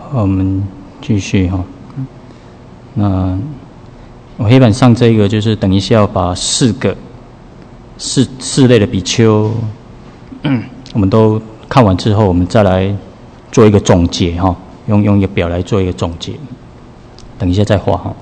我们继续哈。那我黑板上这个就是等一下要把四类的比丘，我们都看完之后，我们再来做一个总结哈，用一个表来做一个总结。等一下再画哈。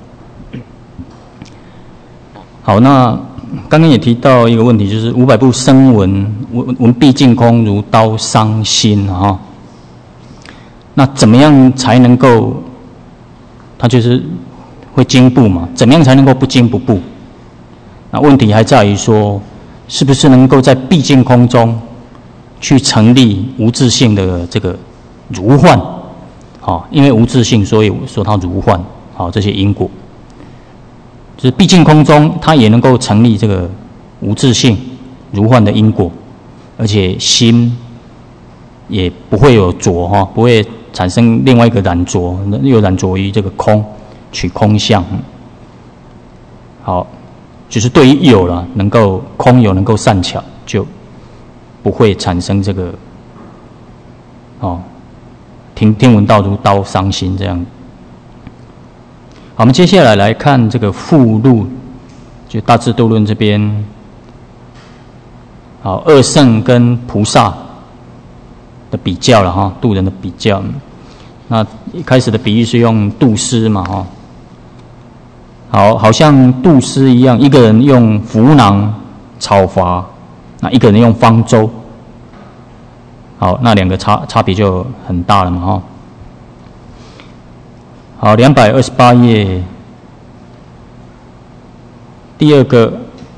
好，那刚刚也提到一个问题，就是500部声闻，闻毕竟空如刀伤心哈。那怎么样才能够？它就是会经部嘛？怎么样才能够不经不部？那问题还在于说，是不是能够在毕竟空中去成立无自性的这个如幻？好，因为无自性，所以我说它如幻。好，这些因果，就是毕竟空中它也能够成立这个无自性如幻的因果，而且心也不会有着哈，不会产生另外一个染着，又染着于这个空，取空相。好，就是对于有了能够空有能够善巧，就不会产生这个听闻道如刀伤心这样。好，我们接下来来看这个附录，就《大智度论》这边。好，二圣跟菩萨的比较了哈，度人的比较。那一开始的比喻是用度师嘛哈，好像度师一样，一个人用浮囊草筏，那一个人用方舟。好，那两个差别就很大了嘛哈。好，228页，第二个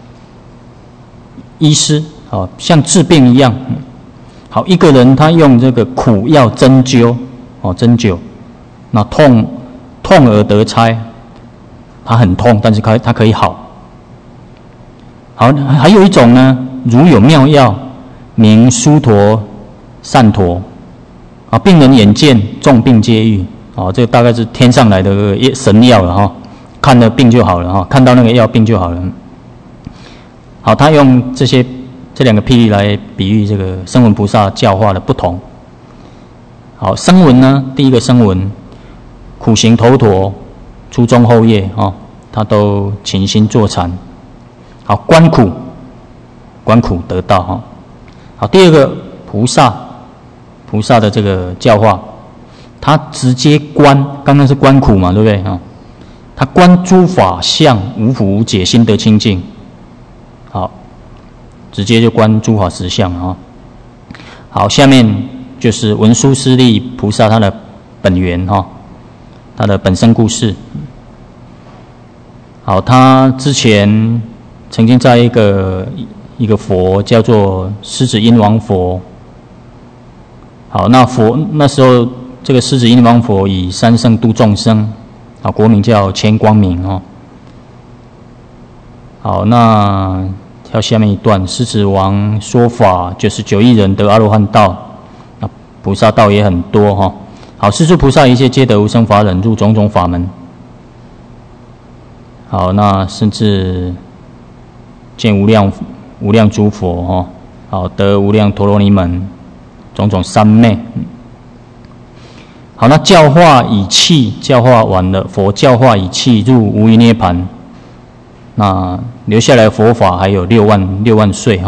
医师，好像治病一样。好，一个人他用这个苦药针灸，针灸，那痛而得差，他很痛，但是他可以好。好，还有一种呢，如有妙药，名殊陀善陀，病人眼见，众病皆愈。这个大概是天上来的神药了哈，看了病就好了哈，看到那个药病就好了。好，他用这两个譬喻来比喻这个声闻菩萨教化的不同。好，声闻呢，第一个声闻，苦行头陀，初中后业他都勤心坐禅。好，观苦得道哈。好，第二个菩萨的这个教化。他直接观，刚刚是观苦嘛，对不对他观诸法相无苦无解，心得清净。好，直接就观诸法实相好，下面就是文殊师利菩萨他的本源他的本身故事。好，他之前曾经在一个佛叫做狮子音王佛。好，那时候。这个狮子音王佛以三圣度众生，国名叫千光明好，那跳下面一段，狮子王说法99亿人得阿罗汉道，那菩萨道也很多好，世诸菩萨一切皆得无生法忍，入种种法门。好，那甚至见无量诸佛好，得无量陀罗尼门，种种三昧。好，那教化以气，教化完了，佛教化以气入无余涅盘，那留下来的佛法还有6万岁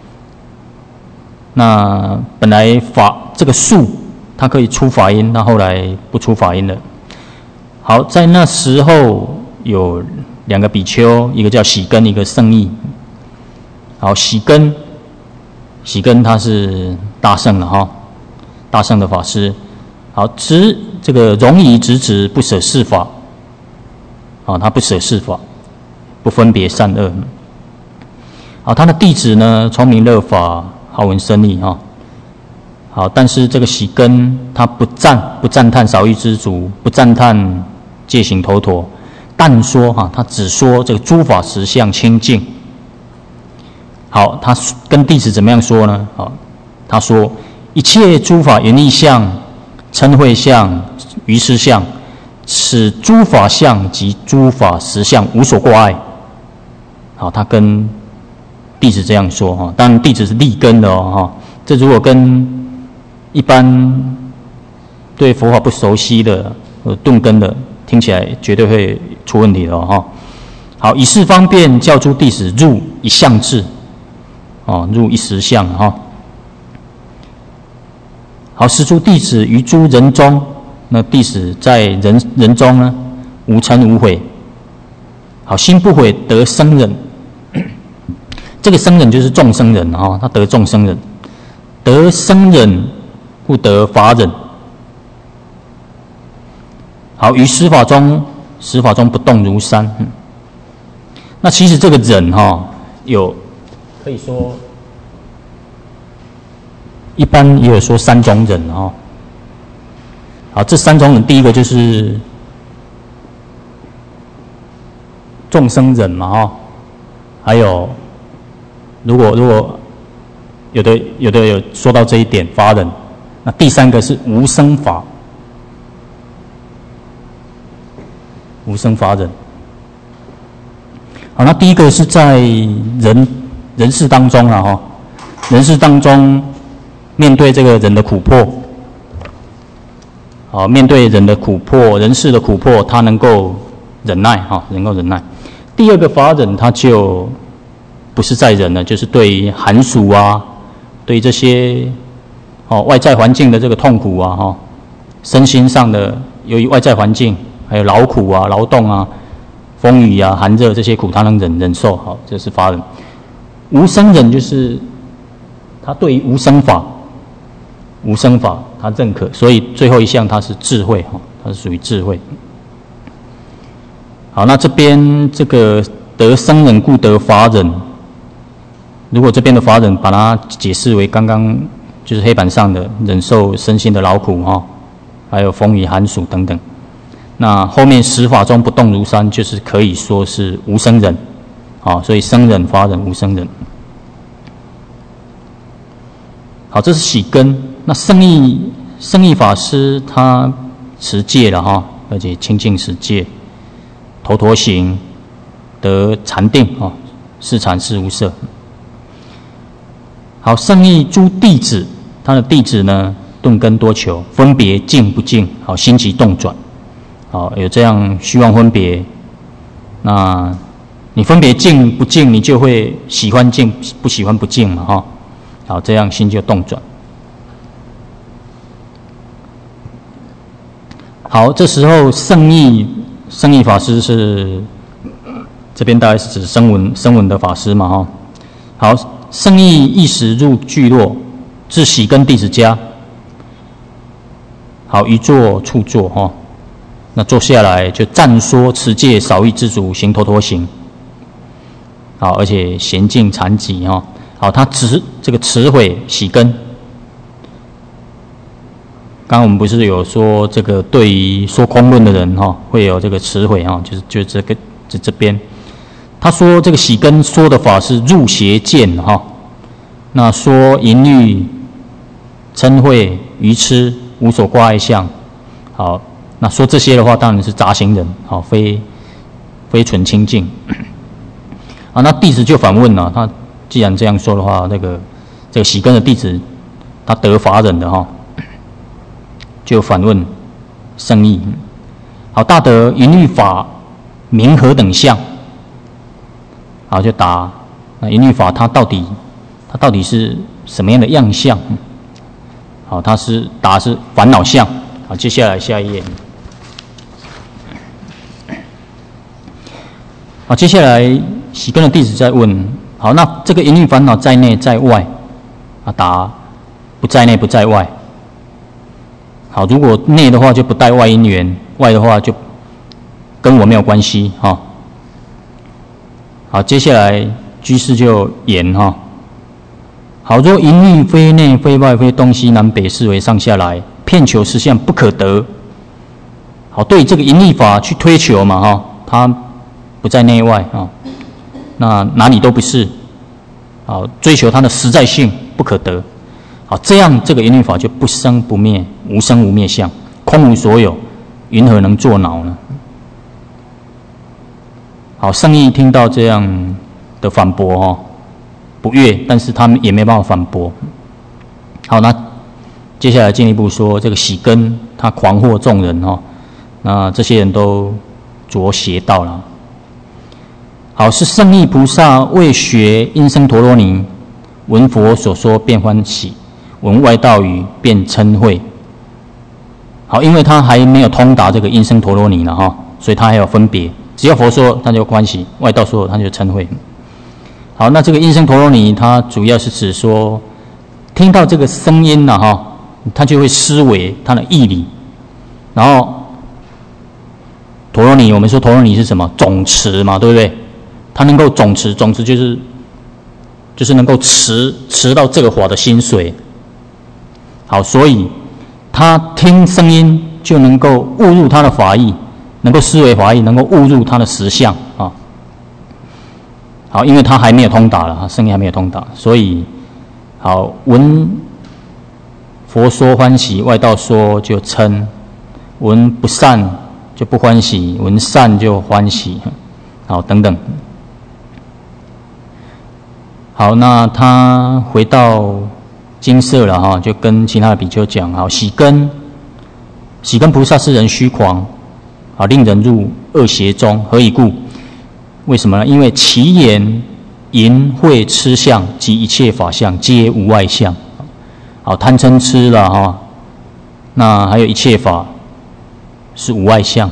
那本来这个树它可以出法音，那后来不出法音了。好，在那时候有2个比丘，一个叫喜根，一个胜义。好，喜根他是大圣了大圣的法师。好，这个容仪直指不舍世法，他不舍世法，不分别善恶。好，他的弟子呢，聪明乐法，好闻深义好，但是这个喜根他不赞叹少欲知足，不赞叹戒行头陀，但说他只说这个诸法实相清净。好，他跟弟子怎么样说呢？他说一切诸法缘义相。嗔恚相、愚痴相，此诸法相及诸法实相无所挂碍。好，他跟弟子这样说当然弟子是立根的这如果跟一般对佛法不熟悉的、钝根的，听起来绝对会出问题的哈。好，以是方便教诸弟子入一相智，入一实相哈。好，使诸弟子于诸人中，那弟子在人中呢，无嗔无悔。好，心不悔得生忍。这个生忍就是众生忍他得众生忍，得生忍故得法忍。好，于十法中不动如山。那其实这个忍有可以说。一般也有说3种忍好，这3种忍，第一个就是众生忍嘛还有如果有的有说到这一点法忍，那第3个是无生法，无生法忍。好，那第一个是在人世当中人世当中。面对这个人的苦迫，面对人的苦迫、人世的苦迫，他能够忍耐能够忍耐。第二个法忍，他就不是在忍了，就是对于寒暑对于这些外在环境的这个痛苦身心上的，由于外在环境还有劳苦劳动风雨寒热这些苦，他能忍受这是法忍。无生忍就是他对于无生法他认可，所以最后一项他是智慧他是属于智慧。好，那这边这个得生忍故得法忍，如果这边的法忍把它解释为刚刚就是黑板上的忍受身心的劳苦还有风雨寒暑等等，那后面十法中不动如山，就是可以说是无生忍所以生忍、法忍、无生忍。好，这是喜根。那圣义法师他持戒了而且清净持戒，头陀行，得禅定是禅是无色。好，圣义诸弟子，他的弟子呢，顿根多求，分别净不净，好，心即动转，好，有这样虚妄分别，那你分别净不净，你就会喜欢净，不喜欢不净嘛好，这样心就动转。好，这时候圣义法师是这边大概是指声闻的法师嘛好，圣义一时入聚落，至喜根弟子家。好，一坐处坐那坐下来就暂说持戒少欲知足，行头陀行。好，而且娴静禅寂好，他这个持悔喜根。刚刚我们不是有说这个对于说空论的人会有这个持悔就是这边，他说这个喜根说的法是入邪见那说淫欲、嗔恚、愚痴无所挂碍相，好，那说这些的话当然是杂行人非纯清净。那弟子就反问了，他既然这样说的话，这个喜根的弟子他得法忍的就反问圣义。好，大德淫欲法名何等相？好，就答那淫欲法它到底是什么样的样相？好，他答是烦恼相。好，接下来下一页。好，接下来喜根的弟子在问：好，那这个淫欲烦恼在内在外？答不在内不在外。好，如果内的话就不带外因缘，外的话就跟我没有关系好，接下来居士就言好，若淫欲非内非外非东西南北四维上下来，遍求实相不可得。好，对这个淫欲法去推求嘛它不在内外那哪里都不是。好，追求它的实在性不可得。好，这样这个淫欲法就不生不灭，无生无灭相，空无所有，云何能作恼呢？好，圣义听到这样的反驳不悦，但是他们也没办法反驳。好，那接下来进一步说，这个喜根他狂惑众人哈，那这些人都着邪道了。好，是胜义菩萨为学因声陀罗尼，闻佛所说便欢喜，闻外道语便嗔恚。好，因为他还没有通达这个因声陀罗尼了哈，所以他还有分别。只要佛说他就欢喜，外道说他就嗔恚。好，那这个因声陀罗尼，它主要是指说，听到这个声音了哈，他就会思维他的义理。然后陀罗尼，我们说陀罗尼是什么？总持嘛，对不对？他能够总持，总持就是能够持到这个法的心髓。好，所以他听声音就能够悟入他的法义，能够思维法义，能够悟入他的实相啊。好，因为他还没有通达了，声音还没有通达，所以好闻佛说欢喜，外道说就嗔；闻不善就不欢喜，闻善就欢喜。好，等等。好，那他回到精舍了哈，就跟其他的比丘讲：好，喜根菩萨是人虚狂，好，令人入恶邪中。何以故？为什么呢？因为其言淫秽痴相及一切法相皆无外相。好，贪嗔痴了哈，那还有一切法是无外相。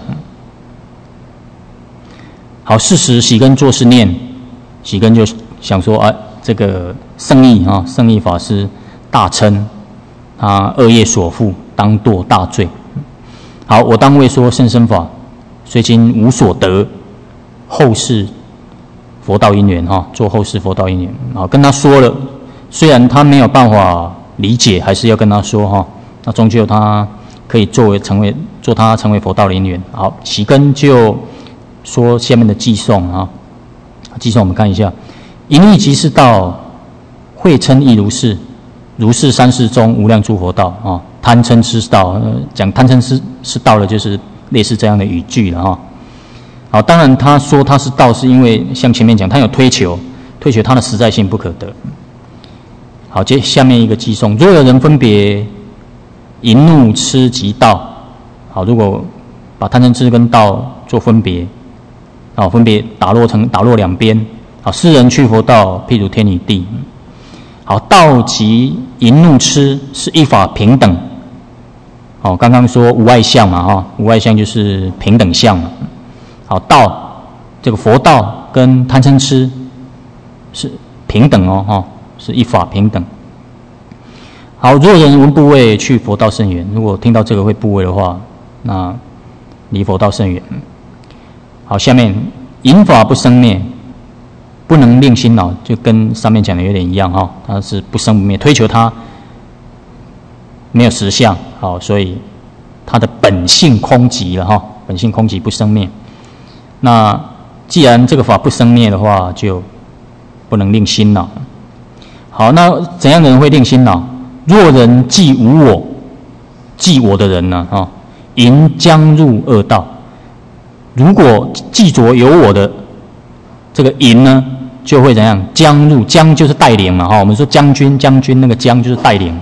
好，事实喜根作是念，喜根就想说啊，这个胜义啊，胜义法师大嗔，他恶业所缚，当堕大罪。好，我当为说甚深法，虽今无所得。后世佛道因缘哈，做后世佛道因缘，好，跟他说了，虽然他没有办法理解，还是要跟他说哈，那终究他可以做他成为佛道的因缘。好，喜根就说下面的偈颂啊，偈颂我们看一下：淫欲即是道，恚嗔亦如是，如是三世中无量诸佛道啊。贪嗔痴是道，讲贪嗔痴是道的，就是类似这样的语句了哈。好，当然他说他是道，是因为像前面讲，他有推求他的实在性不可得。好，接下面一个偈颂：若有人分别淫怒痴及道，好，如果把贪嗔痴跟道做分别，好，分别打落两边，好，世人去佛道，譬如天与地。好，道及淫怒痴是一法平等。好，刚刚说无外相嘛哈，无外相就是平等相嘛。好，道这个佛道跟贪嗔痴是平等哦，哈，是一法平等。好，若人闻怖畏，去佛道甚远。如果听到这个会怖畏的话，那离佛道甚远。好，下面淫法不生灭，不能令心恼，就跟上面讲的有点一样哈，它是不生不灭，推求它没有实相，好，所以它的本性空寂了哈，本性空寂不生灭。那既然这个法不生灭的话，就不能令心恼。好，那怎样的人会令心恼？若人既无我，既我的人呢？啊，淫将入恶道。如果既着有我的这个淫呢，就会怎样？将入，将就是带领嘛哈。我们说将军那个将就是带领，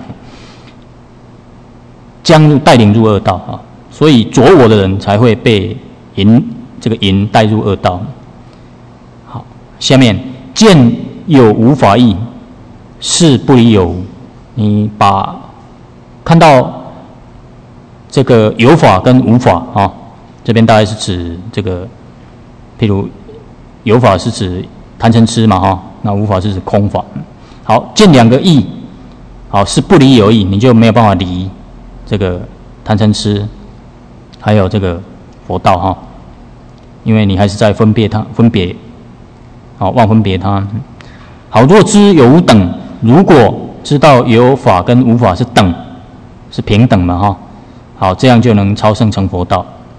将入带领入恶道啊。所以着我的人才会被这个淫带入恶道。好，下面见有无法义，是不离有无。你看到这个有法跟无法啊，这边大概是指这个，譬如有法是指贪嗔痴嘛哈，那无法是指空法。好，见两个义，好是不离有义，你就没有办法离这个贪嗔痴，还有这个佛道哈。因为你还是在分别，好，妄分别它。好，若知有无等，如果知道有法跟无法是等，是平等嘛哈，好，这样就能超生成佛道。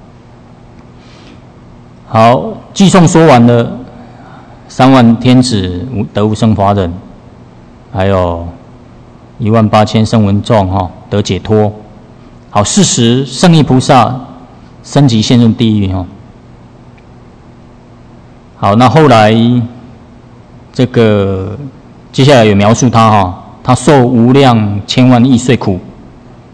好，偈颂说完了，3万天子得无生法忍，还有18000声闻众哈得解脱。好，事实胜义菩萨升级陷入地狱哈。好，那后来这个接下来有描述他哈，他受无量千万亿岁苦，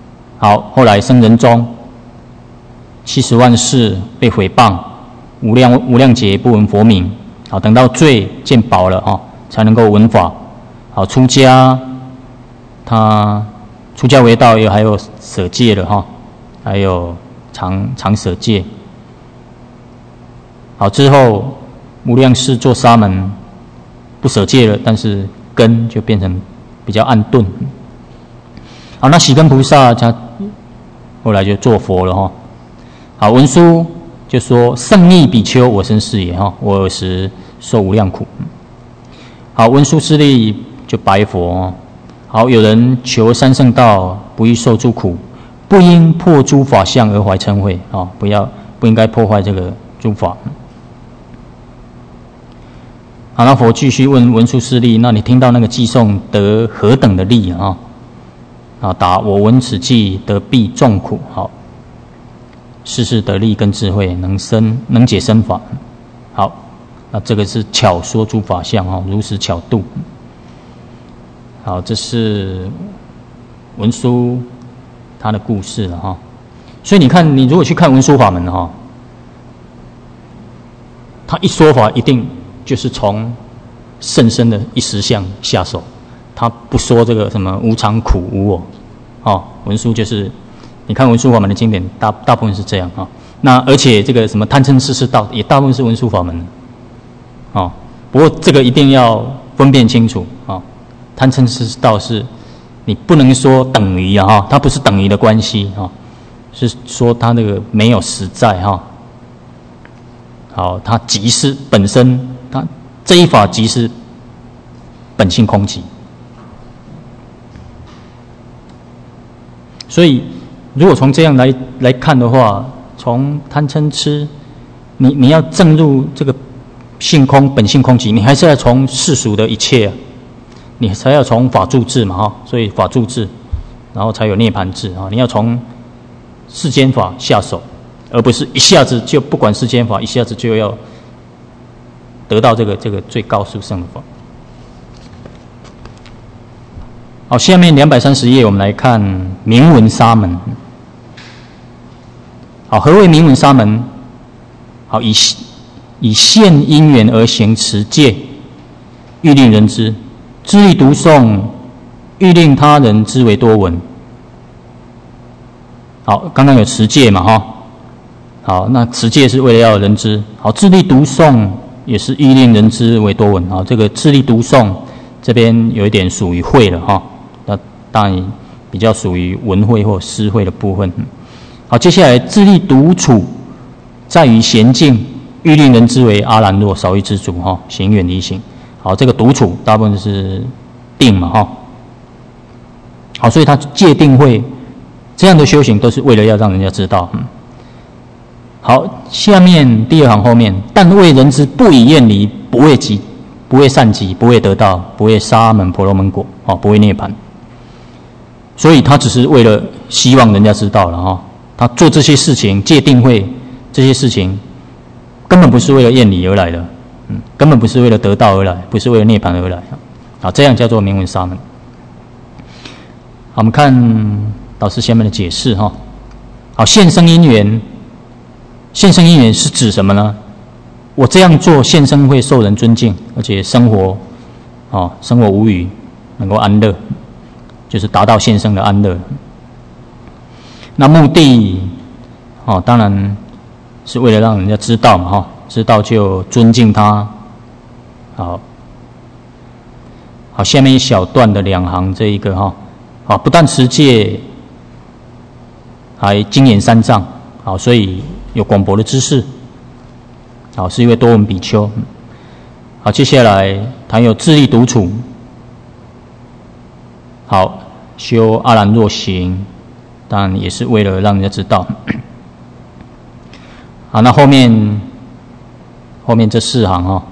好，后来生人中，70万世被毁谤，无量劫不闻佛名。好，等到罪见饱了才能够闻法。好，出家，他出家为道，还有舍戒了还有常舍戒。好，之后无量世做沙门，不舍戒了，但是根就变成比较暗钝。好，那喜根菩萨他后来就做佛了好，文殊就说：“胜逆比丘，我身是也我尔时受无量苦。”好，文殊师利就白佛好，有人求三圣道，不欲受诸苦，不应破诸法相而怀嗔恚不应该破坏这个诸法。好，那佛继续问文殊师利：“那你听到那个偈颂得何等的利答：我闻此偈得避众苦。好，世事得利跟智慧，能解身法。好，那这个是巧说诸法相如实巧度。好，这是文殊他的故事了所以你看，你如果去看文殊法门他一说法一定就是从甚深的一实相下手，他不说这个什么无常苦无我文殊就是你看文殊法门的经典大部分是这样那而且这个什么贪嗔痴是道也大部分是文殊法门不过这个一定要分辨清楚贪嗔痴道是你不能说等于它不是等于的关系是说它那个没有实在好，它即是本身，它这一法即是本性空寂。所以，如果从这样来看的话，从贪嗔痴，你要证入这个性空本性空寂，你还是要从世俗的一切你才要从法住智嘛所以法住智，然后才有涅槃智你要从世间法下手。而不是一下子就不管世间法，一下子就要得到这个最高殊胜的法。好，下面230页我们来看名闻沙门。好，何谓名闻沙门？好，以现因缘而行持戒，欲令人知，自力读诵，欲令他人知为多闻。好，刚刚有持戒嘛好，那持戒是为了要人知。好，自力读诵也是欲令人知为多闻。好，这个自力读诵这边有一点属于慧了那当然比较属于文慧或思慧的部分。好，接下来自力独处，在于闲静，欲令人知为阿兰若，少欲知足行远离行。好，这个独处大部分是定嘛好，所以他戒定慧这样的修行都是为了要让人家知道。好，下面第二行后面，但为人知，不以厌离，不为极，不为善极，不为得道，不为沙门婆罗门果不为涅槃。所以他只是为了希望人家知道了他做这些事情，戒定慧这些事情，根本不是为了厌离而来的，根本不是为了得道而来，不是为了涅槃而来这样叫做名闻沙门。好，我们看老师下面的解释好，现生因缘。现生因缘是指什么呢？我这样做，现生会受人尊敬，而且生活无虞，能够安乐，就是达到现生的安乐。那目的当然是为了让人家知道嘛知道就尊敬他。好，下面一小段的2行这一个不但持戒，还精研3藏。好，所以有广博的知识。好，是一位多闻比丘。好，接下来谈有自力独处。好，修阿兰若行，当然也是为了让人家知道。好，那后面这4行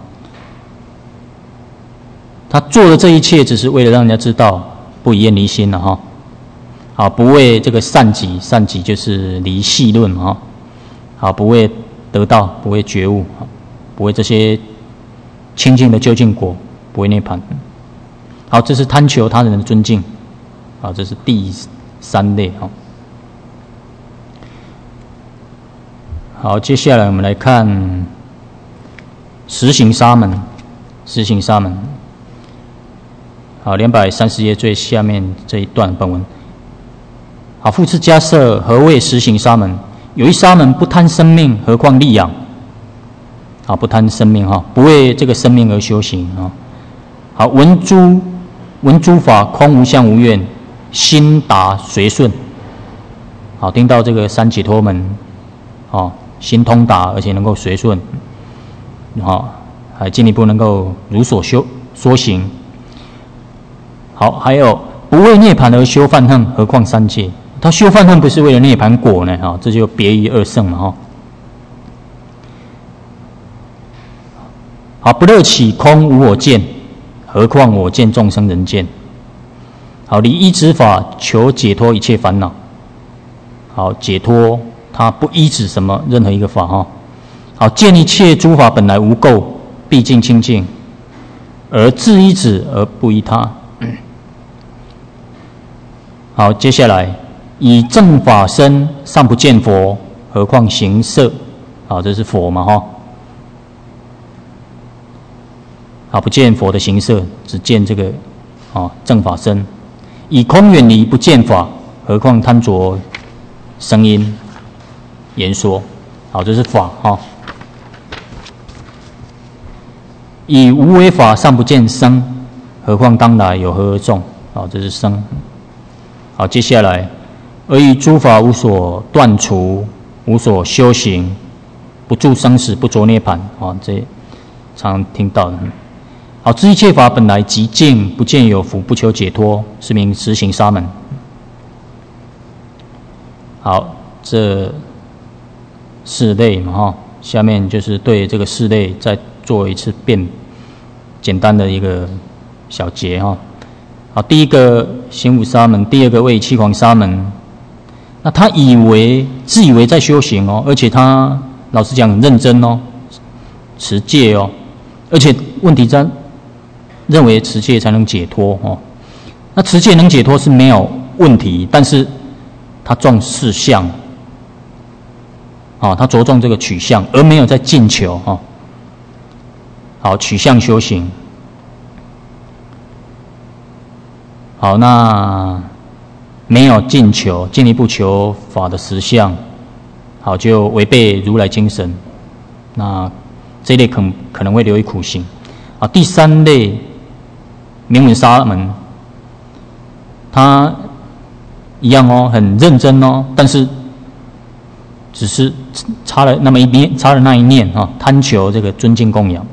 他做的这一切只是为了让人家知道，不以厌离心了好，不为这个善己，善己就是离细论嘛好，不为得道，不为觉悟，不为这些清净的究竟果，不为涅槃。好，这是贪求他人的尊敬。好，这是第3类好，接下来我们来看实行沙门，实行沙门。好，230页最下面这一段本文。好，复次加设何谓实行沙门？有一沙门不贪生命，何况利养？好，不贪生命哈，不为这个生命而修行啊。好，闻诸法空无相无愿，心达随顺。好，听到这个三解脱门，哦，心通达，而且能够随顺，好，还进一步能够如所说行。好，还有不为涅槃而修梵行，何况三界？他修梵行不是为了涅槃果呢？哈，这就别于二乘嘛，哈。好，不乐起空无我见，何况我见众生人见？好，离依止法求解脱一切烦恼。好，解脱它不依止什么任何一个法哈。好，见一切诸法本来无垢，毕竟清净，而自依止而不依他。好，接下来以正法身尚不见佛，何况行色？好，这是佛嘛哈。好，不见佛的形色，只见这个正法身。以空远离不见法，何况贪着声音言说？好，这是法哈。以无为法尚不见生，何况当来有何而众？好，这是生。好，接下来而以诸法无所断除，无所修行，不住生死，不着涅槃。啊，这常听到的。好，知一切法本来极静，不见有福，不求解脱，是名实行沙门。好，这四类嘛哈，下面就是对这个四类再做一次简单的一个小结哈。好，第一个行五沙门，第二个为七狂沙门。那他自以为在修行哦，而且他老实讲很认真哦，持戒哦，而且问题在认为持戒才能解脱哦。那持戒能解脱是没有问题，但是他重事相，他着重这个取向，而没有在进求哦。好，取向修行。好，那没有进求，进一步求法的实相，好，就违背如来精神。那这一类可能会留于苦行。啊，第三类名闻沙门，他一样哦，很认真哦，但是只是差了那一念哈，贪求这个尊敬供养。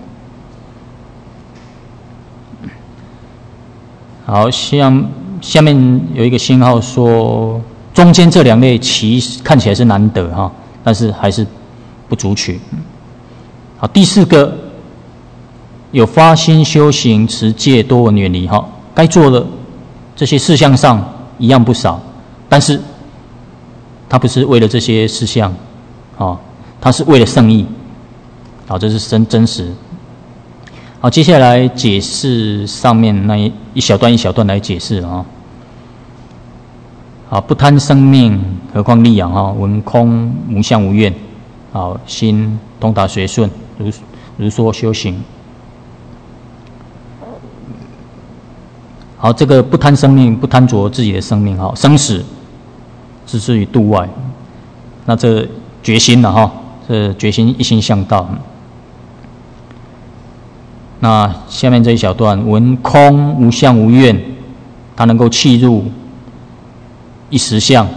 好，像下面有一个星号说，中间这两类看起来是难得哈，但是还是不足取。好，第四个有发心修行、持戒、多闻远离哈，该做的这些事项上一样不少，但是他不是为了这些事项，他是为了圣意。好，这是真实。好，接下来解释上面那一小段一小段来解释啊。好，不贪生命，何况利养哈？闻空无相无愿，好，心通达随顺，如说修行。好，这个不贪生命，不贪着自己的生命，好，生死置之于度外。那这决心了哈，这决心一心向道。那下面这一小段，闻空无相无愿，他能够契入一实相，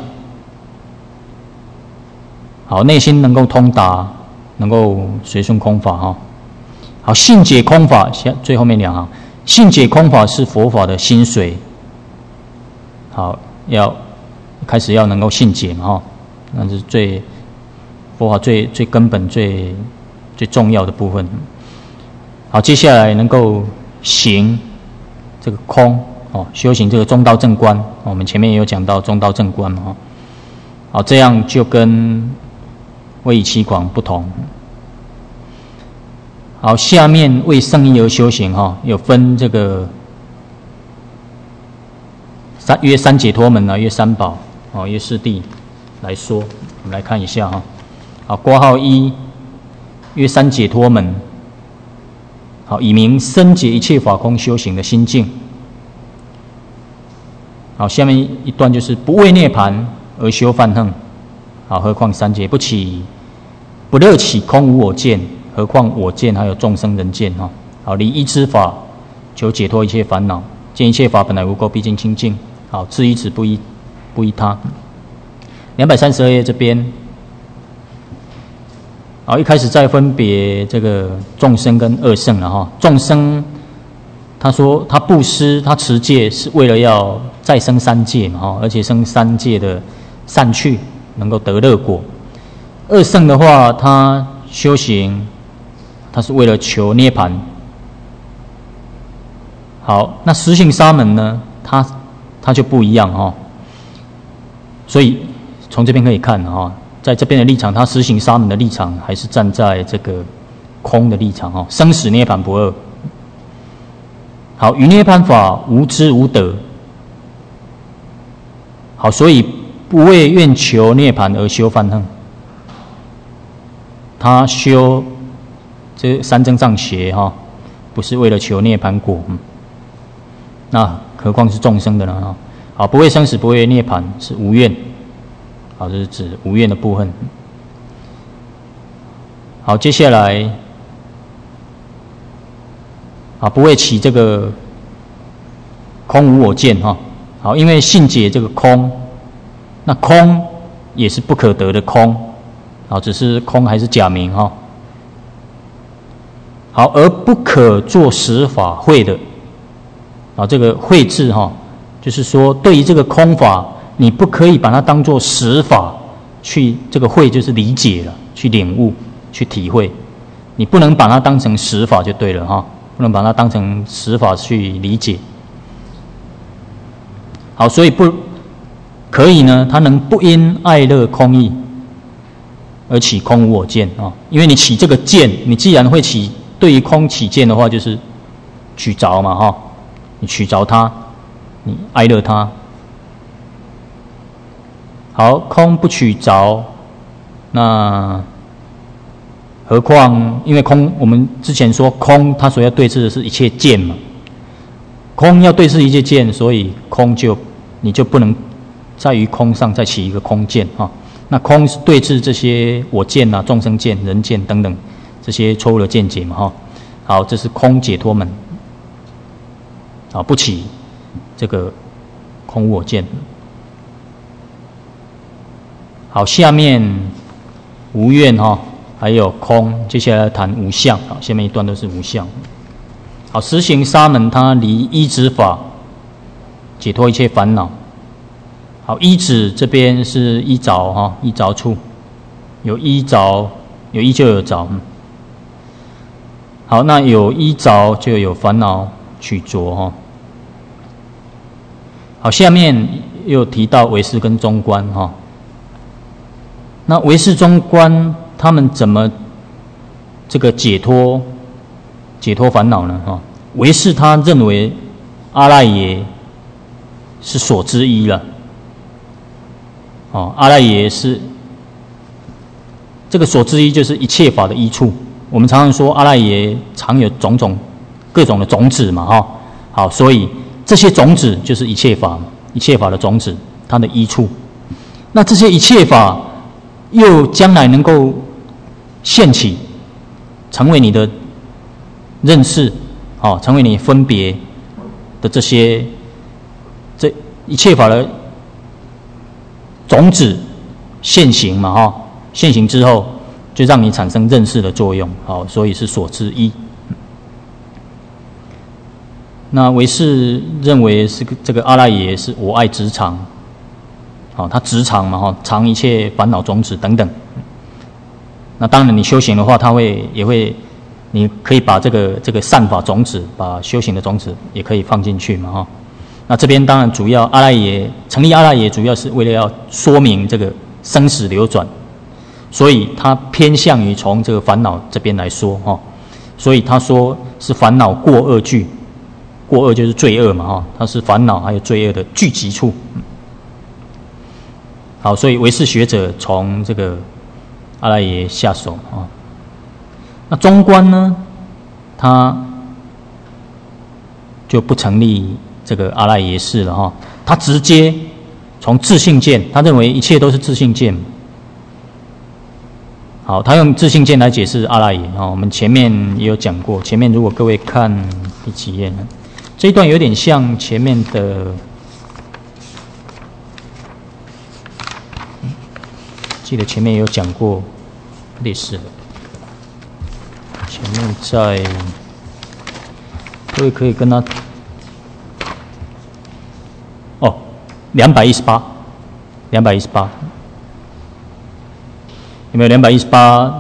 好，内心能够通达，能够随顺空法哈。好，信解空法，最后面两行，信解空法是佛法的心髓。好，开始要能够信解嘛哈，那是佛法最根本、最重要的部分。好，接下来能够行这个空修行这个中道正观，我们前面也有讲到中道正观嘛。好，这样就跟为以七狂不同。好，下面为圣意而修行有分这个约三解脱门约三宝约四谛来说，我们来看一下哈。 好，括号一，约三解脱门。好，以明深解一切法空修行的心境。好，下面一段就是不为涅盘而修梵行。好，何况三界不起，不乐起空无我见，何况我见还有众生人见哈。好，离依之法，求解脱一切烦恼，见一切法本来无垢，毕竟清净。好，自依止不依他。232页这边，好，一开始再分别这个众生跟二圣了哈。众生，他说他布施，他持戒是为了要再生三界嘛哈，而且生三界的善趣，能够得乐果。二圣的话，他修行，他是为了求涅槃。好，那实行沙门呢，他就不一样哈。所以从这边可以看哈，在这边的立场，他实行沙门的立场还是站在这个空的立场哈，生死涅槃不二。好，于涅槃法无知无得。好，所以不为愿求涅槃而修梵行。他修这三增上学哈，不是为了求涅槃果。那何况是众生的呢？好，不为生死，不为涅槃，是无愿。好，这是指无愿的部分。好，接下来，不为起这个空无我见哈。好，因为信解这个空，那空也是不可得的空。好，只是空还是假名哈。好，而不可作实法会的。好，这个会字哈，就是说对于这个空法，你不可以把它当作实法去，这个会就是理解了，去领悟，去体会。你不能把它当成实法就对了哈，不能把它当成实法去理解。好，所以不可以呢，它能不因爱乐空义而起空无我见啊，因为你起这个见，你既然会起对于空起见的话，就是取着嘛哈，你取着它，你爱乐它。好，空不取着，那何况因为空，我们之前说空，它所要对治的是一切见嘛，空要对治一切见，所以空你就不能在于空上再起一个空见啊。那空是对治这些我见啊、众生见、人见等等这些错误的见解嘛哈。好，这是空解脱门。好，不起这个空无我见。好，下面无愿哈，还有空，接下来谈无相。好，下面一段都是无相。好，实行沙门，他离依止法，解脱一切烦恼。好，依止这边是依着哈，依着处，有依着，有依就有着。好，那有依着就有烦恼取着哈。好，下面又提到唯识跟中观哈。那唯识中观他们怎么这个解脱烦恼呢？哈，唯识他认为阿赖耶是所知一了。阿赖耶是这个所知一，就是一切法的依处。我们常常说阿赖耶常有各种的种子嘛哈。好，所以这些种子就是一切法，一切法的种子，它的依处。那这些一切法又将来能够现起，成为你的认识，成为你分别的这一切法的种子现行嘛哈，现行之后就让你产生认识的作用。好，所以是所知一。那唯识认为是这个阿赖耶是我爱执常，好，他执常嘛哈，常一切烦恼种子等等。那当然你修行的话，你可以把这个善法种子，把修行的种子也可以放进去嘛哈。那这边当然主要成立阿赖耶，主要是为了要说明这个生死流转，所以他偏向于从这个烦恼这边来说哈。所以他说是烦恼过恶聚，过恶就是罪恶嘛哈，它是烦恼还有罪恶的聚集处。好，所以唯识学者从这个阿赖耶下手啊。那中观呢，他就不成立这个阿赖耶识了哈，他直接从自性见，他认为一切都是自性见。好，他用自性见来解释阿赖耶啊，我们前面也有讲过，前面如果各位看第几页呢？这一段有点像前面的，记得前面也有讲过类似的。前面在，各位可以跟他，哦，218，有没有218？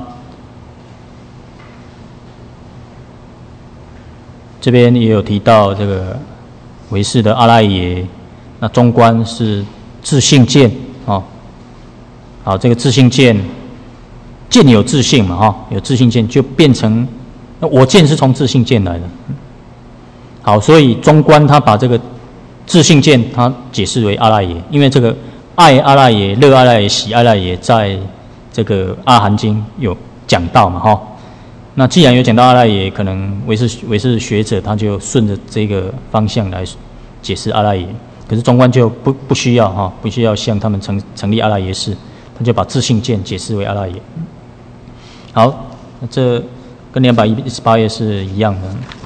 这边也有提到这个唯识的阿赖耶，那中观是自性见哦。好，这个自性见，见有自性嘛哈，有自性见就变成，那我见是从自性见来的。好，所以中观他把这个自性见他解释为阿赖耶，因为这个爱阿赖耶、乐阿赖耶、喜阿赖耶，在这个阿含经有讲到嘛哈。那既然有讲到阿赖耶，可能唯识学者他就顺着这个方向来解释阿赖耶。可是中观就不需要哈，不需要向他们成立阿赖耶识，他就把自性见解释为阿赖耶。好，那这跟218页是一样的。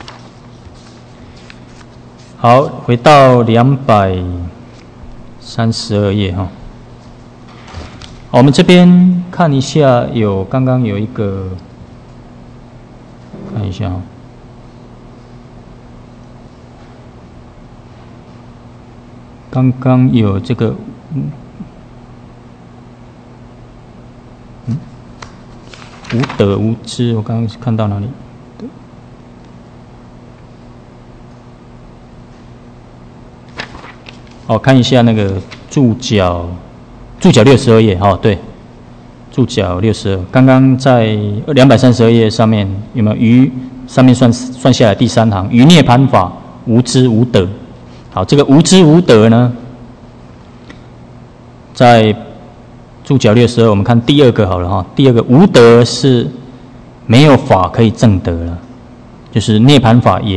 好，回到232页哈。我们这边看一下，刚刚有一个。看一下啊，刚刚有这个，无德无知，我刚刚是看到哪里？哦，看一下那个注脚62页，哦，对。注脚62，刚刚在232页上面有没有于上面算下来第3行，于涅槃法无知无得。好，这个无知无得呢，在注脚62，我们看第2个好了哈。第2个无得是没有法可以证得了，就是涅槃法也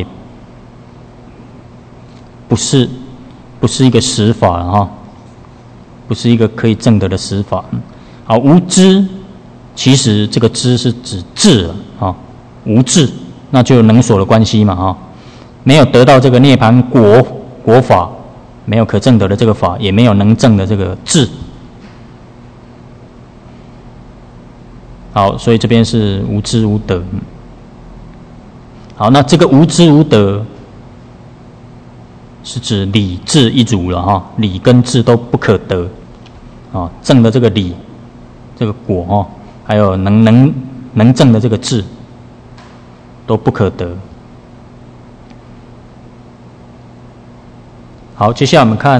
不是一个实法了哈，不是一个可以证得的实法。好，无知，其实这个知是指智啊，无智，那就能所的关系嘛哈，没有得到这个涅槃果法，没有可证得的这个法，也没有能证的这个智。好，所以这边是无知无得。好，那这个无知无得是指理智一如了哈，理跟智都不可得啊，证的这个理。这个果哦，还有能证的这个智，都不可得。好，接下来我们看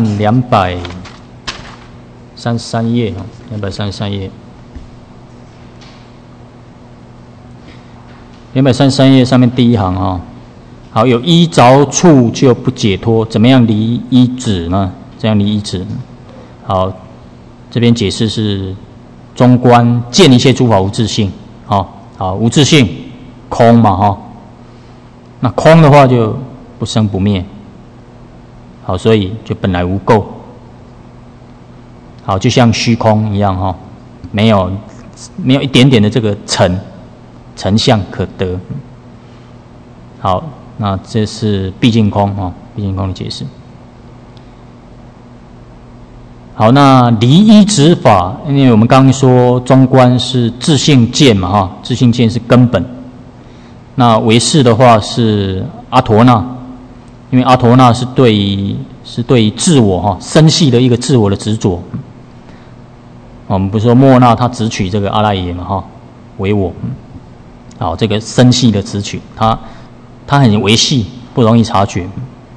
233页哦，233页，233页上面第1行哦。好，有依着处就不解脱，怎么样离依止呢？这样离依止。好，这边解释是。中观见一切诸法无自性，好，无自性，空嘛哈。那空的话就不生不灭，好，所以就本来无垢，好，就像虚空一样哈，没有一点点的这个尘相可得。好，那这是毕竟空哈，毕竟空的解释。好，那离依止法，因为我们刚刚说中观是自性见嘛哈，自性见是根本。那唯识的话是阿陀那，因为阿陀那是对于自我哈深细的一个自我的执着。我们不是说莫那他执取这个阿赖耶嘛哈为我，好，这个深细的执取，他很微细，不容易察觉。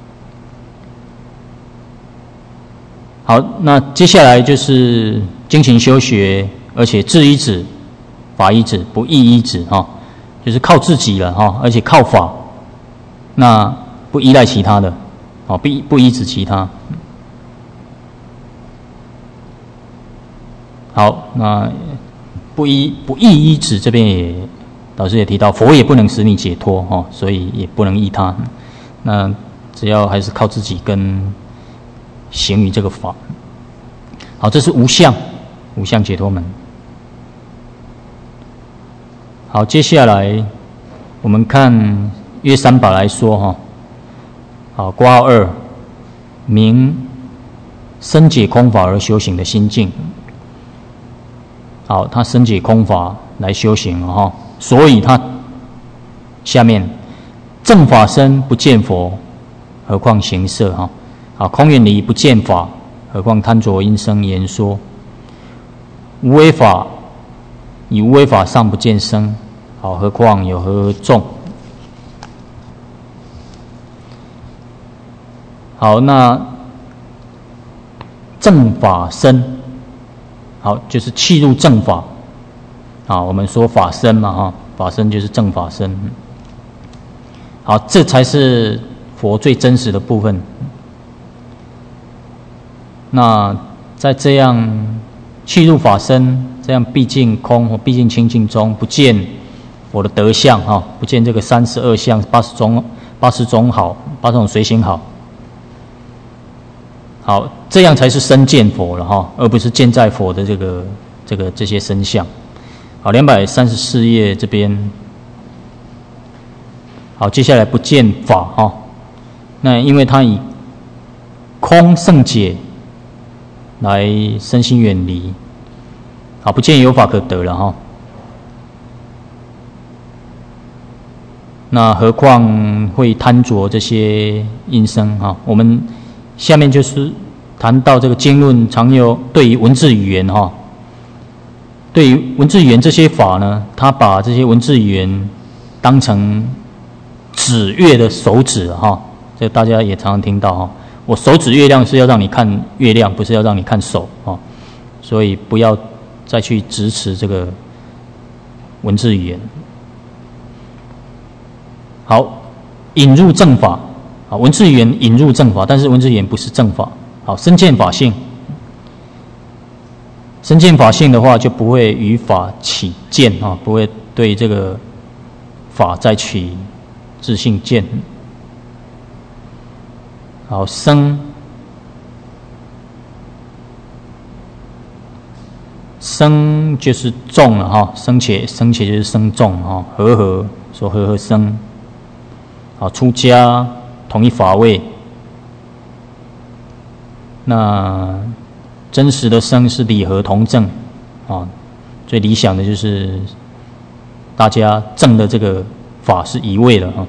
好，那接下来就是精勤修学，而且自依止、法依止、不异依止哈，就是靠自己了哈，而且靠法，那不依赖其他的，哦，不依止其他。好，那不依依止，这边也老师也提到，佛也不能使你解脱哦，所以也不能依他。那只要还是靠自己跟行于这个法。好，这是无相解脱门。好，接下来我们看约三宝来说哈。好，括号2，明深解空法而修行的心境。好，他深解空法来修行了哈，所以他下面正法身不见佛，何况行色哈。好，空远离不见法，何况贪着因声言说。无为法以无为法上不见生，好，何况有何众？好，那正法身，好，就是契入正法。好，我们说法身嘛，哈，法身就是正法身。好，这才是佛最真实的部分。那在这样契入法身，这样毕竟空或毕竟清净中，不见我的德相哈，不见这个32相、80种好，8种随行好。好，这样才是身见佛了哈，而不是见在佛的这些身相。好，234页这边。好，接下来不见法哈，那因为他以空圣解来身心远离，好，不见有法可得了哈。那何况会贪着这些因声哈？我们下面就是谈到这个经论常有对于文字语言哈，对于文字语言这些法呢，他把这些文字语言当成指月的手指哈，这大家也常常听到哈。我手指月亮是要让你看月亮，不是要让你看手哈，所以不要再去支持这个文字语言。好，引入正法。好，文字语言引入正法，但是文字语言不是正法。好，身见法性，身见法性的话，就不会与法起见啊，不会对这个法再起自性见。好，生就是众了哈，生且就是生众哈，和说和生。好，出家同一法位。那真实的生是理合同正啊，最理想的就是大家正的这个法是一位了啊。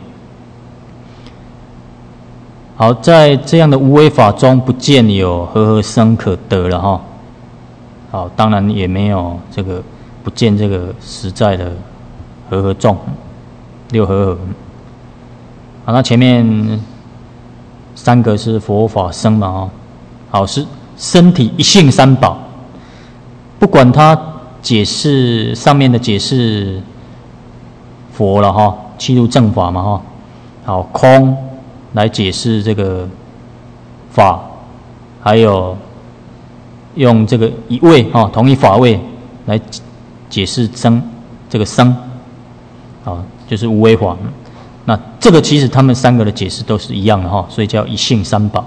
好，在这样的无为法中，不见有和生可得了哈。好，当然也没有这个不见这个实在的和众六和。好，那前面3个是佛法生嘛哈。好，是身体一性三宝，不管他解释上面的解释佛了哈，契入正法嘛哈。好，空来解释这个法，还有用这个一位哈，同一法位来解释生这个生，啊，就是无为法。那这个其实他们3个的解释都是一样的哈，所以叫一性三宝。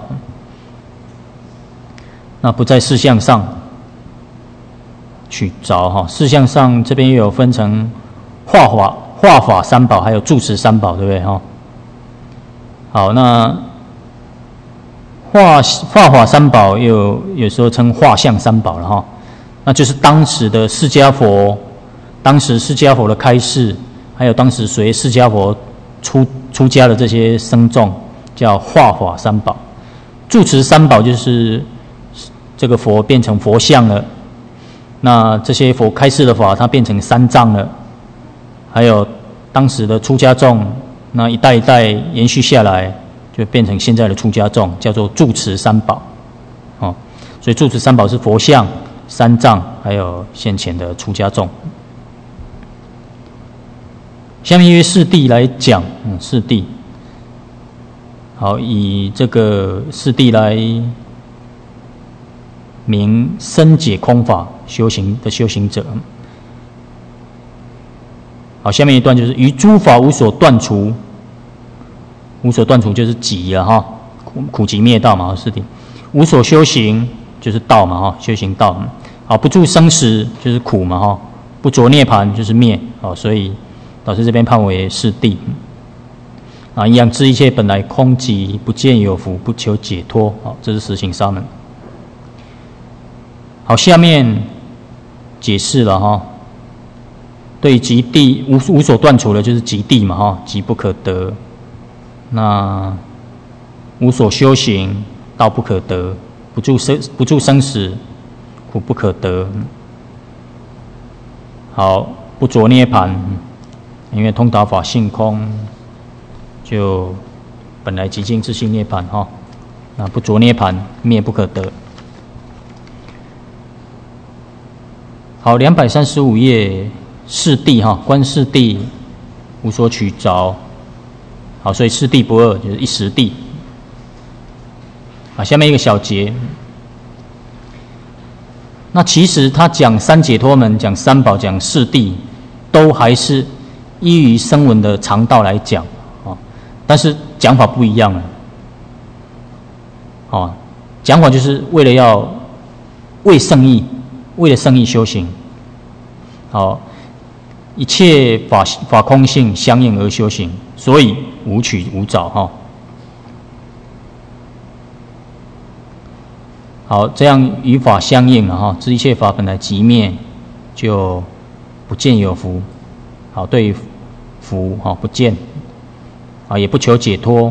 那不在事项上去找哈，事项上这边又有分成画法三宝，还有住持三宝，对不对哈？好，那画法三宝又有时候称画像三宝了哈，那就是当时的释迦佛，当时释迦佛的开示，还有当时随释迦佛出家的这些僧众，叫画法三宝。住持三宝就是这个佛变成佛像了，那这些佛开示的法，它变成三藏了，还有当时的出家众，那一代一代延续下来，就变成现在的出家众，叫做住持三宝。哦，所以住持三宝是佛像、三藏，还有现前的出家众。下面约四谛来讲，四谛。好，以这个四谛来明深解空法修行的修行者。 好，下面一段就是于诸法无所断除，无所断除就是集了哈，苦集灭道嘛，是的。无所修行就是道嘛哈，修行道。好，不住生死就是苦嘛哈，不着涅槃就是灭。好，所以老师这边判为是地。啊，一样知一切本来空寂，不见有福，不求解脱。好，这是实行沙门。好，下面解释了哈。对极地无所断除的，就是极地嘛哈，极不可得。那无所修行，道不可得；不住生死，苦不可得。好，不着涅槃，因为通达法性空，就本来极静自性涅槃哈。那不着涅槃，灭不可得。好，235页。四谛哈，观四谛无所取着。好，所以四谛不二就是一实谛。啊，下面一个小节。那其实他讲三解脱门、讲三宝、讲四谛，都还是依于声闻的常道来讲啊，但是讲法不一样了。啊，讲法就是为了要为圣义，为了圣义修行。好。一切法空性相应而修行，所以无取无着哈。好，这样与法相应了哈，知一切法本来即灭，就不见有福。好，对于福哈不见，啊也不求解脱。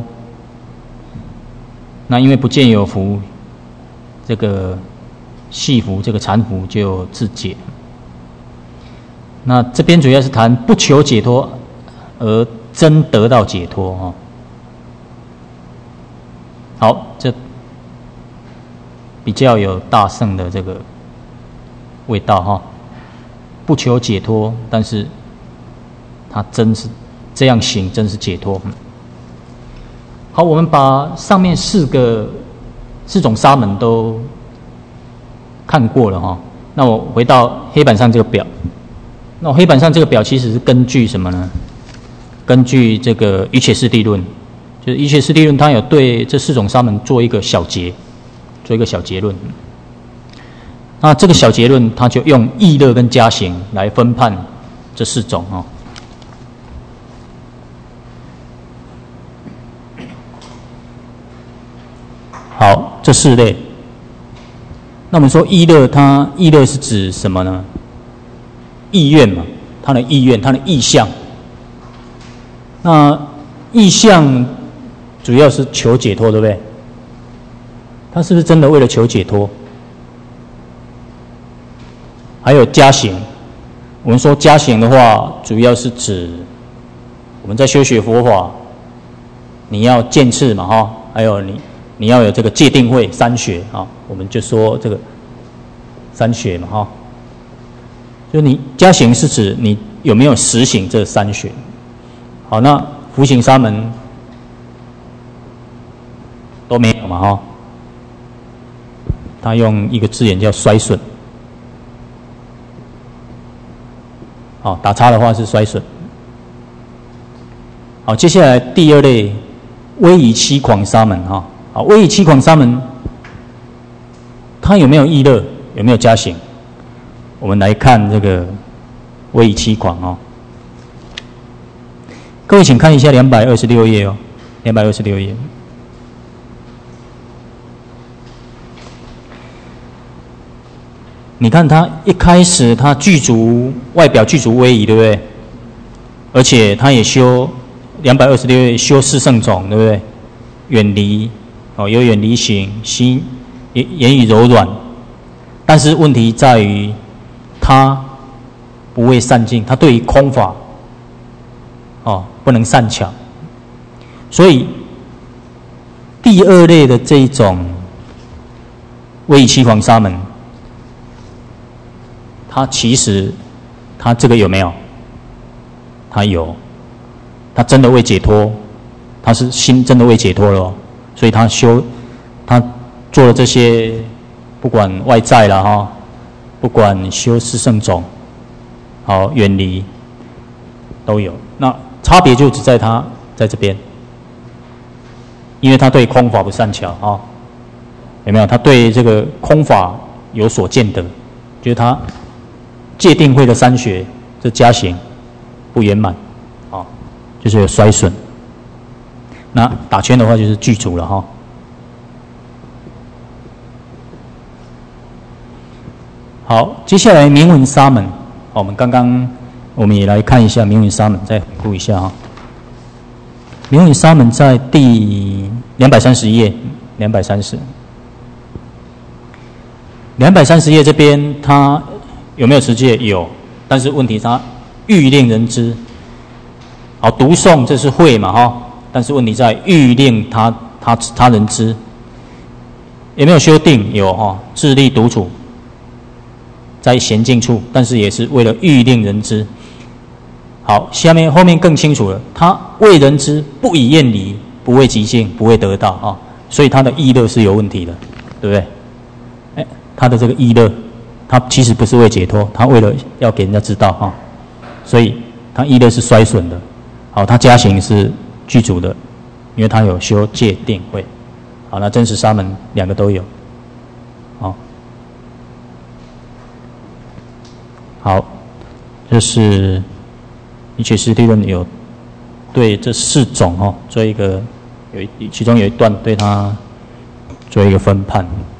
那因为不见有福，这个系福这个缠福就自解。那这边主要是谈不求解脱，而真得到解脱哈。好，这比较有大乘的这个味道哈。不求解脱，但是他真是这样行，真是解脱。好，我们把上面四种沙门都看过了哈。那我回到黑板上这个表。那黑板上这个表其实是根据什么呢？根据这个瑜伽师地论，就是瑜伽师地论，它有对这四种沙门做一个小结论。那这个小结论，它就用意乐跟加行来分判这四种哦。好，这四类。那我们说意乐是指什么呢？意愿嘛，他的意愿，他的意向。那意向主要是求解脱，对不对？他是不是真的为了求解脱？还有加行，我们说加行的话，主要是指我们在修学佛法，你要见次嘛哈，还有你要有这个戒定慧三学啊，我们就说这个三学嘛哈。就你加行是指你有没有实行这三学。好，那福行沙门都没有嘛哈。他用一个字眼叫衰损。好，打叉的话是衰损。好，接下来第二类威仪七狂沙门哈。好，威仪七狂沙门，他有没有意乐？有没有加行？我们来看这个威仪七狂哦。各位请看一下226页哦，226页。你看他一开始他外表具足威仪，对不对？而且他也修226页修四圣种，对不对？远离有远离行，心言语柔软，但是问题在于他不为善尽，他对于空法不能善巧，所以第二类的这一种威仪七狂沙门，他其实他这个有没有？他有，他真的为解脱，他是心真的为解脱了，所以他做了这些，不管外在啦不管修四圣种，好远离， 都有。那差别就只在他在这边，因为他对空法不善巧啊，有没有？他对这个空法有所见得，就是他戒定慧的三学这加行不圆满，啊，就是有衰损。那打圈的话就是具足了哈。好，接下来明文沙门，我们也来看一下明文沙门，再回顾一下哈。明文沙门在第230页，230页这边它有没有持戒？有，但是问题它欲令人知。好，读诵这是会嘛哈，但是问题在欲令他人知。有没有修定？有哈，自力独处。在闲静处，但是也是为了欲令人知。好，后面更清楚了，他为人知，不以厌离，不为极静，不为得道啊，所以他的意乐是有问题的，对不对？他的这个意乐，他其实不是为解脱，他为了要给人家知道啊，所以他意乐是衰损的。好，他加行是具足的，因为他有修戒定慧。好，那真实沙门两个都有。好，这是尼切实地论有对这4种做一个其中有一段对它做一个分判。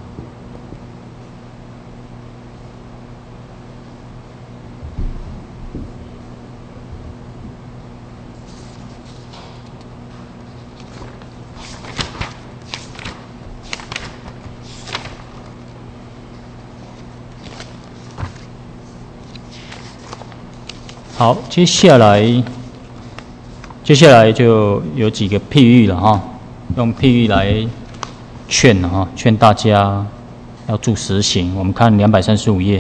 好，接下来就有几个譬喻了哈，用譬喻来劝哈，劝大家要住实行。我们看235页。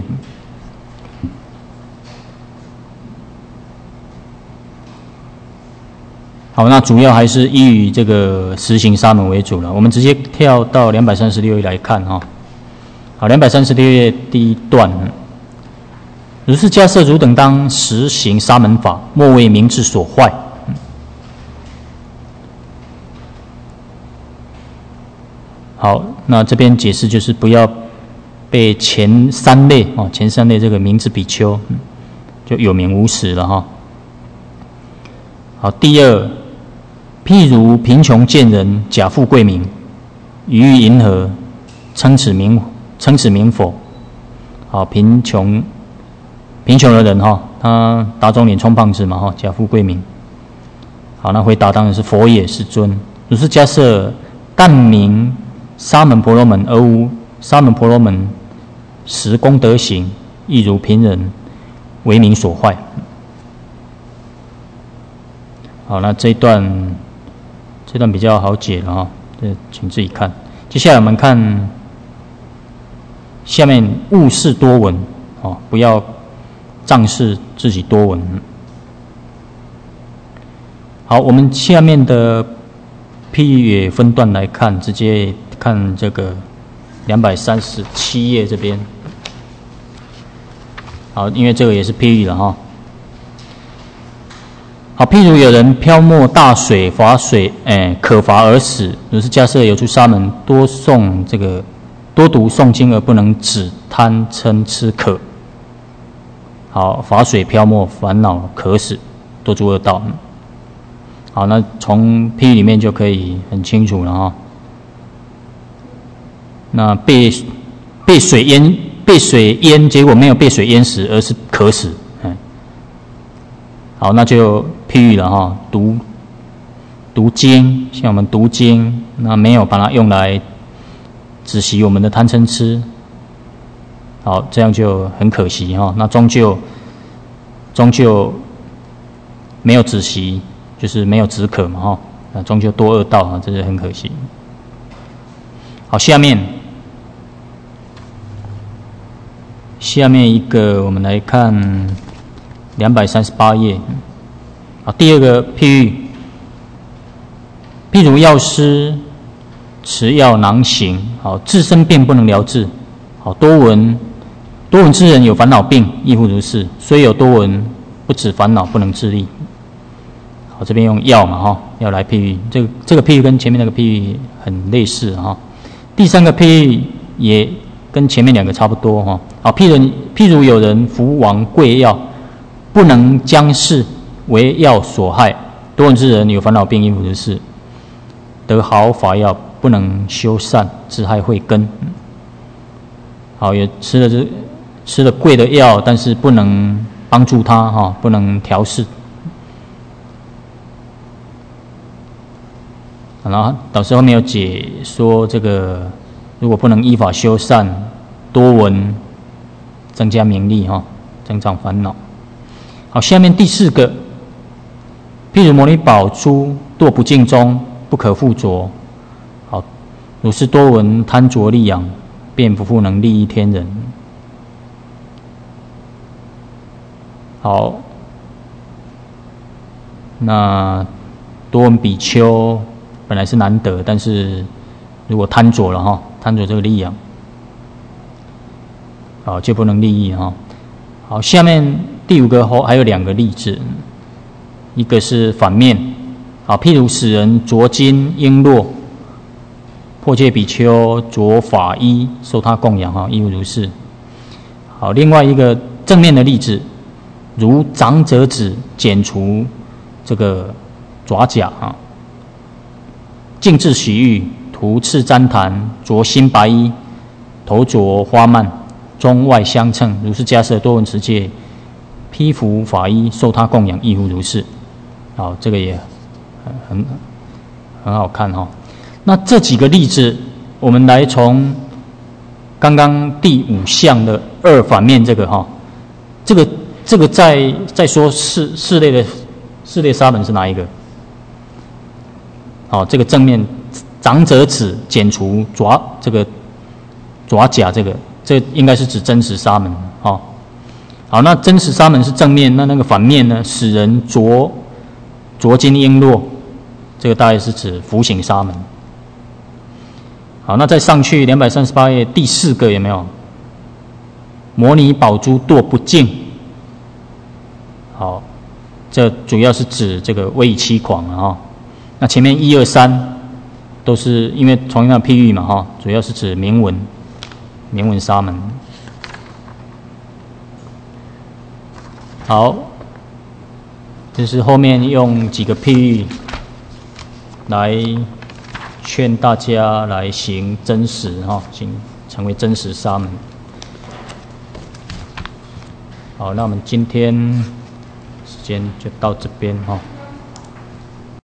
好，那主要还是依于这个实行沙门为主了。我们直接跳到236页来看哈。好，236页第一段。如是迦摄汝等当实行沙门法，莫为明智所坏。好，那这边解释就是不要被前三类这个明智比丘就有名无实了哈。好，第二，譬如贫穷贱人假富贵名，于欲迎合，称此名否？好，贫穷的人他打肿脸充胖子嘛假富贵名。好，那回答当然是佛也，世尊。如是迦摄，但名沙门婆罗门，而无沙门婆罗门实功德行，亦如贫人为名所坏。好，那这一段比较好解了请自己看。接下来我们看下面勿视多闻不要仗势自己多闻。好，我们下面的譬喻也分段来看，直接看这个237页这边。好，因为这个也是譬喻了哈。好，譬如有人漂没大水罚水，可罚而死。如是迦摄有出沙门，多读诵经而不能止贪嗔痴渴。好，罚水漂没，烦恼渴死，多诸恶道。好，那从譬喻里面就可以很清楚了哈。那被水淹，结果没有被水淹死，而是渴死。好，那就譬喻了哈。读经，像我们读经，那没有把它用来止息我们的贪嗔痴。好，这样就很可惜哈。那终究没有止息，就是没有止渴嘛哈。那终究多恶道这是很可惜。好，下面一个我们来看238页。好，第二个譬喻，譬如药师持药囊行，好，自身便不能疗治。好，多闻之人有烦恼病，亦复如是。虽有多闻，不止烦恼，不能自立。 好，这边用要嘛哈，要来譬喻，这个譬喻跟前面那个譬喻很类似哈。第三个譬喻也跟前面两个差不多哈。好，譬如有人服王贵药，不能将事，为药所害。多闻之人有烦恼病，应付如是，得好法药，不能修善，自害慧根。好，也吃了贵的药，但是不能帮助他哈，不能调适。然后导师后面有解说，这个如果不能依法修善，多闻增加名利哈，增长烦恼。好，下面第四个，譬如摩尼宝珠堕不净中，不可复着。好，如是多闻贪着利养，便不复能利益天人。好，那多闻比丘本来是难得，但是如果贪着了哈，贪着这个利养，好就不能利益哈。好，下面第五个还有两个例子，一个是反面，好，譬如使人着金璎珞，破戒比丘着法衣，受他供养哈，亦复如是。好，另外一个正面的例子，如长者子剪除这个爪甲啊。净智洗浴，涂赤旃檀，着新白衣，头着花蔓，中外相称，如是迦叶多闻持戒，披服法衣，受他供养，亦复如是。好，这个也很好看哈。那这几个例子，我们来从刚刚第五项的二反面这个哈，这个再说四类沙门是哪一个？好，这个正面长者子剪除爪甲，这应该是指真实沙门。好，那真实沙门是正面，那个反面呢？使人着金璎珞，这个大概是指服刑沙门。好，那再上去238页第四个有没有？摩尼宝珠堕不净。好，这主要是指这个威仪欺狂啊。那前面1、2、3都是因为同样的譬喻嘛哈，主要是指名闻沙门。好，这是后面用几个譬喻来劝大家来行真实哈，成为真实沙门。好，那我们今天时间就到这边哈。